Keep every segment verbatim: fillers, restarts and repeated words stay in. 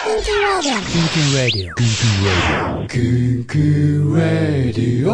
キンキンラディオ。キンキンラディ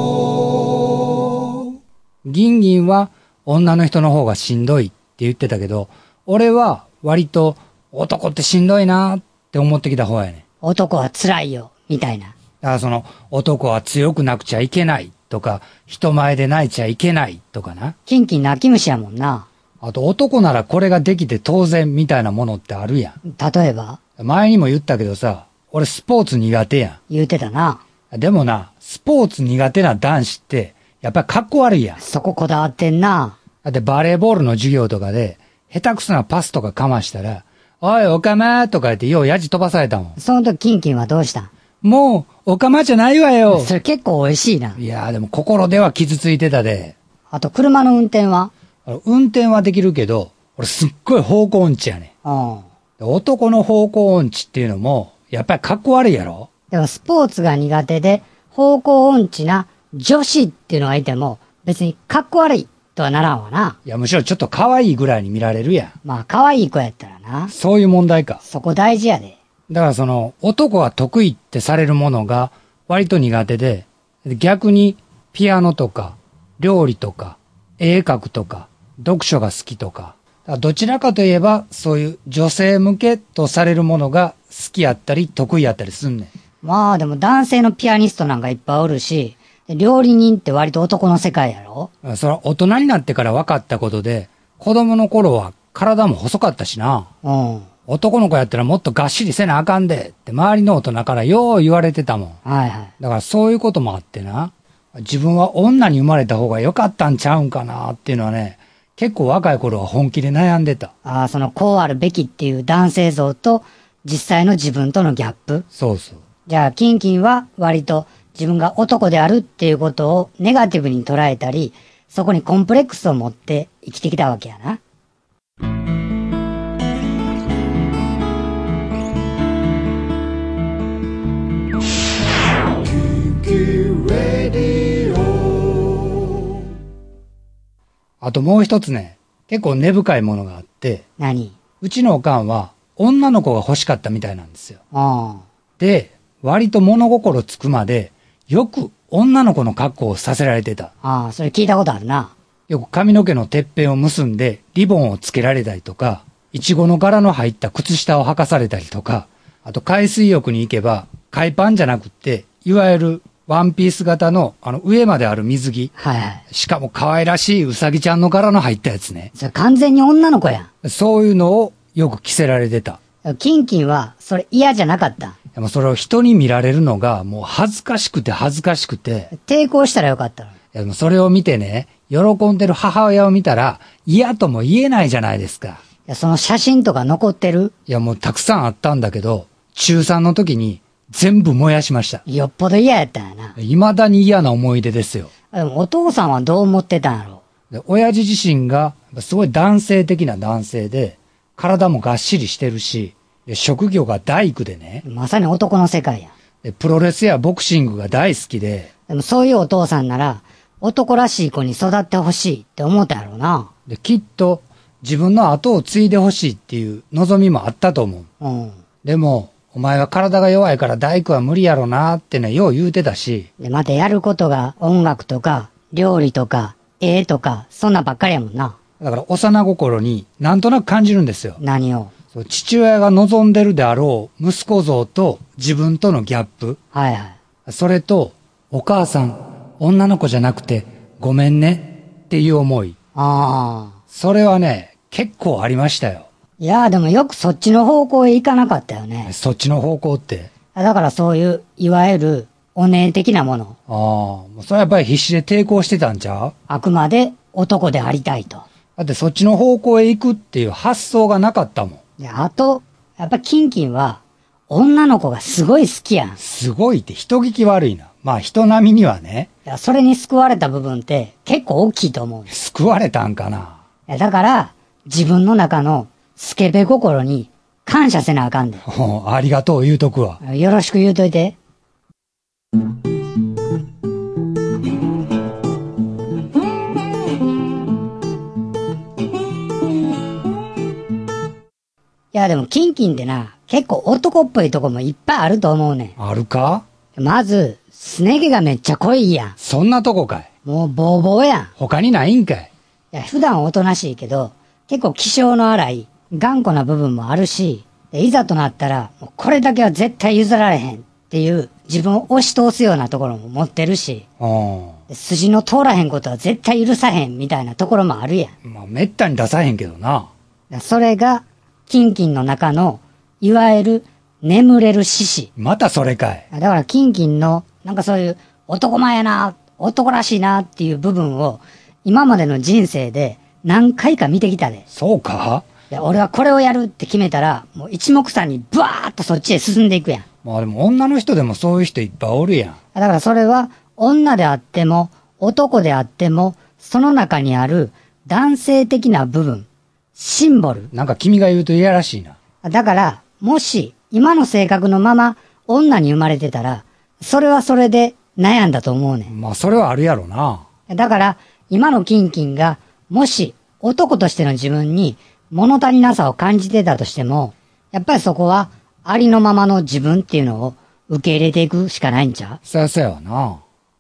オ。ギンギンは女の人の方がしんどいって言ってたけど、俺は割と男ってしんどいなって思ってきた方やね。 男は辛いよ、みたいな。 だからその男は強くなくちゃいけないとか、人前で泣いちゃいけないとかな。 キンキン泣き虫やもんな。 あと男ならこれができて当然みたいなものってあるやん。 例えば前にも言ったけどさ、俺スポーツ苦手や言うてたな。 ん。でもな、スポーツ苦手な男子って、やっぱりかっこ悪いやん。 そここだわってんな。 だってバレーボールの授業とかで、下手くそなパスとかかましたら、おい、おかまとか言ってようやじ飛ばされたもん。 その時キンキンはどうしたん？ もう、おかまじゃないわよ。 それ結構美味しいな。 いやーでも心では傷ついてたで。 あと車の運転は？ 運転はできるけど、俺すっごい方向音痴やねうん。 ん。男の方向音痴っていうのも、やっぱりかっこ悪いやろ？ でもスポーツが苦手で、方向音痴な女子っていうのがいても、別にかっこ悪いとはならんわな。 いや、むしろちょっと可愛いぐらいに見られるやん。 まあ、可愛い子やったらな。 そういう問題か。 そこ大事やで。 だからその、男は得意ってされるものが割と苦手で、逆にピアノとか、料理とか、絵描くとか、読書が好きとか、どちらかといえばそういう女性向けとされるものが好きやったり得意やったりすんねん。 まあでも男性のピアニストなんかいっぱいおるし、料理人って割と男の世界やろ？ それは大人になってから分かったことで、子供の頃は体も細かったしな。 うん。 男の子やったらもっとがっしりせなあかんでって周りの大人からよう言われてたもん。 はいはい。 だからそういうこともあってな、自分は女に生まれた方が良かったんちゃうんかなっていうのはね、結構若い頃は本気で悩んでた。 ああ、そのこうあるべきっていう男性像と実際の自分とのギャップ。 そうそう。 じゃあ、キンキンは割と自分が男であるっていうことをネガティブに捉えたり、そこにコンプレックスを持って生きてきたわけやな。 あともう一つね、結構根深いものがあって、 何？ うちのおかんは女の子が欲しかったみたいなんですよ。 ああ。 で、割と物心つくまで、よく女の子の格好をさせられてた。 ああ、それ聞いたことあるな。 よく髪の毛のてっぺんを結んで、リボンをつけられたりとか、いちごの柄の入った靴下を履かされたりとか、あと海水浴に行けば、海パンじゃなくって、いわゆるワンピース型の、あの上まである水着。 はいはい。 しかも可愛らしいウサギちゃんの柄の入ったやつね。 それ完全に女の子やそういうのをよく着せられてた。 ん。キンキンはそれ嫌じゃなかった。 でもそれを人に見られるのがもう恥ずかしくて恥ずかしくて。 抵抗したらよかったの。 いやでもそれを見てね、喜んでる母親を見たら嫌とも言えないじゃないですか。 いや、その写真とか残ってる？ いやもうたくさんあったんだけど、中さんの時に全部燃やしました。 よっぽど嫌やったんやな。 未だに嫌な思い出ですよ。 でもお父さんはどう思ってたんやろ？ で親父自身がすごい男性的な男性で、体もがっしりしてるし、で職業が大工でね。 まさに男の世界や。 でプロレスやボクシングが大好きで。 でもそういうお父さんなら、男らしい子に育ってほしいって思ったやろうな。 できっと自分の後を継いでほしいっていう望みもあったと思う。 うん。 でも、お前は体が弱いから大工は無理やろなってね、よう言うてたし。 で、またやることが音楽とか、料理とか、絵とか、そんなんばっかりやもんな。 だから幼心になんとなく感じるんですよ。 何を？ そう父親が望んでるであろう息子像と自分とのギャップ。 はいはい。 それと、お母さん、女の子じゃなくてごめんねっていう思い。 ああ。 それはね、結構ありましたよ。 いやーでもよくそっちの方向へ行かなかったよね。 そっちの方向って。 だからそういう、いわゆる、お姉的なもの。 ああ、もうそれはやっぱり必死で抵抗してたんちゃう？ あくまで男でありたいと。 だってそっちの方向へ行くっていう発想がなかったもん。 で、あと、やっぱキンキンは、女の子がすごい好きやん。 すごいって人聞き悪いな。まあ人並みにはね。 いや、それに救われた部分って結構大きいと思う。 救われたんかな。 いや、だから、自分の中のスケベ心に感謝せなあかんで。 おありがとう言うとくわ。 よろしく言うといて。 いやでもキンキンってな、結構男っぽいとこもいっぱいあると思うねあるか？ ん。まず、すね毛がめっちゃ濃いやん。 そんなとこかい。 もうボーボーやん。い他にないんかい。 や、普段おとなしいけど、結構気性の荒い、頑固な部分もあるし、でいざとなったら、もうこれだけは絶対譲られへんっていう、自分を押し通すようなところも持ってるし、 うんで筋の通らへんことは絶対許さへんみたいなところもあるやん。 まあ、めったに出さへんけどな。 だそれが、キンキンの中の、いわゆる、眠れる獅子。 またそれかい。 だから、キンキンの、なんかそういう、男前やな、男らしいなっていう部分を、今までの人生で何回か見てきたで。 そうか？ で俺はこれをやるって決めたら、もう一目散にブワーッとそっちへ進んでいくやん。 まあでも女の人でもそういう人いっぱいおるやん。 だからそれは、女であっても、男であっても、その中にある男性的な部分、シンボル。 なんか君が言うといやらしいな。 だから、もし、今の性格のまま、女に生まれてたら、それはそれで悩んだと思うねん。 まあそれはあるやろな。 だから、今のキンキンが、もし、男としての自分に、物足りなさを感じてたとしても、やっぱりそこは、ありのままの自分っていうのを、受け入れていくしかないんちゃう？ そやそやわな。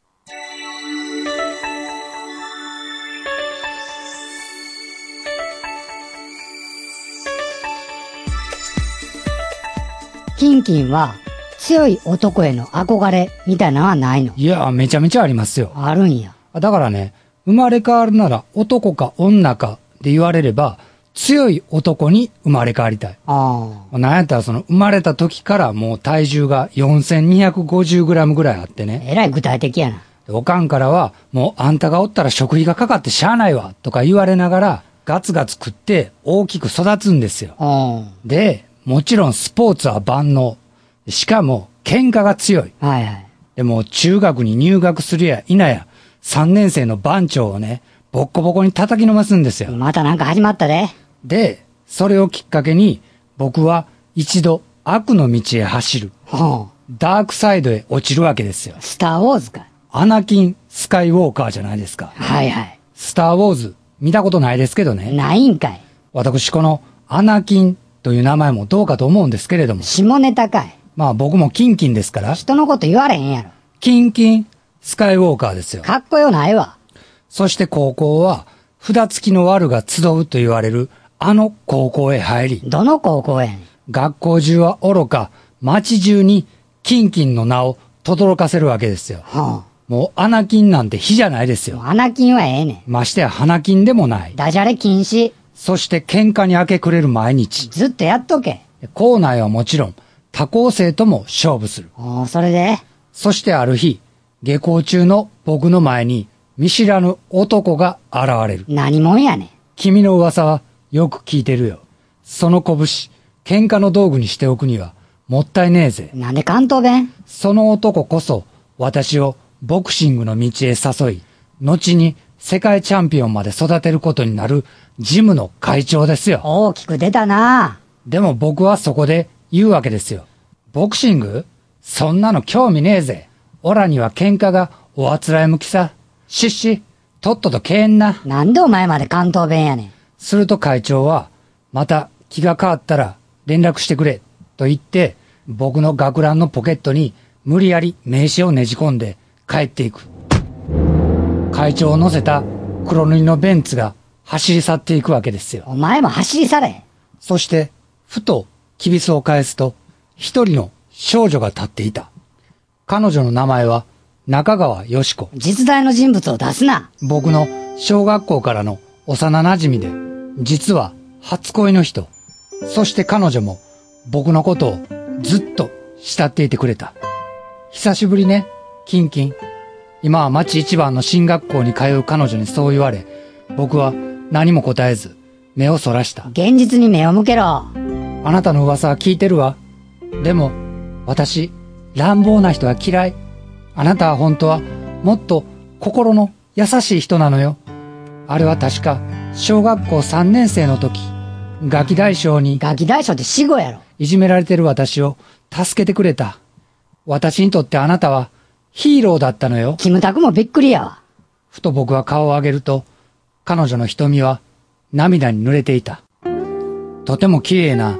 キンキンは、強い男への憧れみたいなのはないの？ いや、めちゃめちゃありますよ。 あるんや。 だからね、生まれ変わるなら男か女かで言われれば、強い男に生まれ変わりたい。 ああ。 なんやったらその生まれた時からもう体重が よんせんにひゃくごじゅうグラム ぐらいあってね。 えらい具体的やな。 おかんからは、もうあんたがおったら食費がかかってしゃあないわとか言われながら、ガツガツ食って大きく育つんですよ。 うん。 で、もちろんスポーツは万能。しかも喧嘩が強い。 はいはい。 でも中学に入学するや否や、さんねん生の番長をね、ボッコボコに叩きのますんですよ。 またなんか始まったで。 で、それをきっかけに、僕は一度悪の道へ走る。 ほダークサイドへ落ちるわけですよう。。スターウォーズか。 アナキン・スカイウォーカーじゃないですか。 はいはい。 スター・ウォーズ、見たことないですけどね。 ないんかい。 私このアナキンという名前もどうかと思うんですけれども。 下ネタかい。 まあ僕もキンキンですから、 人のこと言われへんやろ。 キンキン・スカイウォーカーですよ。 かっこよないわ。 そして高校は、札付きのワルが集うと言われる、あの高校へ入り、 どの高校やねん。 学校中は愚か、町中にキンキンの名を轟かせるわけですよ。 ほもうアナキンなんて火じゃないですう。もうよ。 アナキンはええねましてや花金でもないん。。ダジャレ禁止。 そして喧嘩に明け暮れる毎日。 ずっとやっとけ。 校内はもちろん、他校生とも勝負する。 おー、それでそしてある日、下校中の僕の前に見知らぬ男が現れる。 何もんやねん。 君の噂はよく聞いてるよ。その拳、喧嘩の道具にしておくにはもったいねえぜ。 なんで関東弁？ その男こそ私をボクシングの道へ誘い、後に世界チャンピオンまで育てることになるジムの会長ですよ。 大きく出たな。 でも僕はそこで言うわけですよ。ボクシング？そんなの興味ねえぜ。オラには喧嘩がおあつらえ向きさ。しっし、とっととけんな。 なんでお前まで関東弁やねん。 すると会長は、また気が変わったら連絡してくれ、と言って、僕の学ランのポケットに無理やり名刺をねじ込んで帰っていく。会長を乗せた黒塗りのベンツが走り去っていくわけですよ。 お前も走り去れ。 そして、ふと、きびすを返すと、一人の少女が立っていた。彼女の名前は、中川よし子。 実在の人物を出すな。 僕の小学校からの幼馴染で、実は初恋の人。そして彼女も僕のことをずっと慕っていてくれた。久しぶりね、キンキン。今は町一番の進学校に通う彼女にそう言われ、僕は何も答えず、目をそらした。 現実に目を向けろ。 あなたの噂は聞いてるわ。でも、私、乱暴な人は嫌い。あなたは本当は、もっと心の優しい人なのよ。あれは確か、小学校さんねん生の時、ガキ大将にガキ大将って死後やろ。 いじめられてる私を助けてくれた。私にとってあなたはヒーローだったのよ。 キムタクもびっくりやわ。 ふと僕は顔を上げると、彼女の瞳は涙に濡れていた。とても綺麗な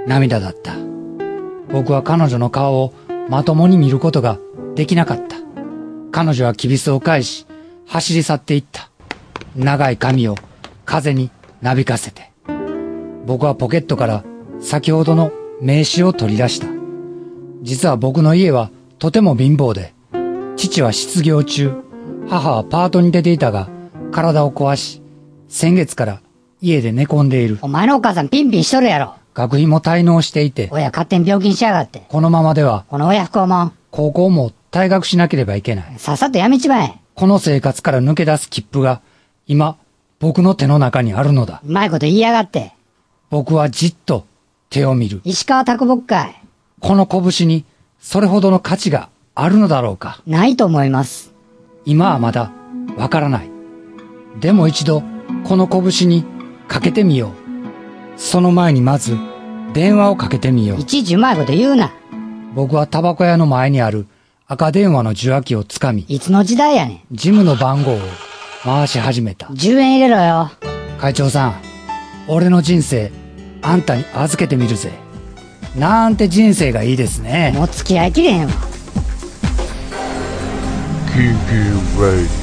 涙だった。僕は彼女の顔をまともに見ることができなかった。彼女はきびすを返し、走り去っていった。長い髪を風になびかせて。僕はポケットから先ほどの名刺を取り出した。実は僕の家はとても貧乏で、父は失業中、母はパートに出ていたが、体を壊し、先月から家で寝込んでいる。 お前のお母さんピンピンしとるやろ。 学費も滞納していて、 親勝手に病気にしやがって。 このままでは、 この親不孝もん。 高校も退学しなければいけない。 さっさとやめちまえ。 この生活から抜け出す切符が、今、僕の手の中にあるのだ。 うまいこと言いやがって。 僕はじっと手を見る。 石川啄木かい。 この拳に、それほどの価値があるのだろうか。 ないと思います。 今はまだ、わからない。でも一度、この拳にかけてみよう。その前にまず、電話をかけてみよう。 いちいちうまいこと言うな。 僕はタバコ屋の前にある赤電話の受話器をつかみ、 いつの時代やねん。 ジムの番号を回し始めた。 じゅうえん入れろよ。 会長さん、俺の人生、あんたに預けてみるぜ。なんて人生がいいですね。 もう付き合いきれへんわ。 キンキラディ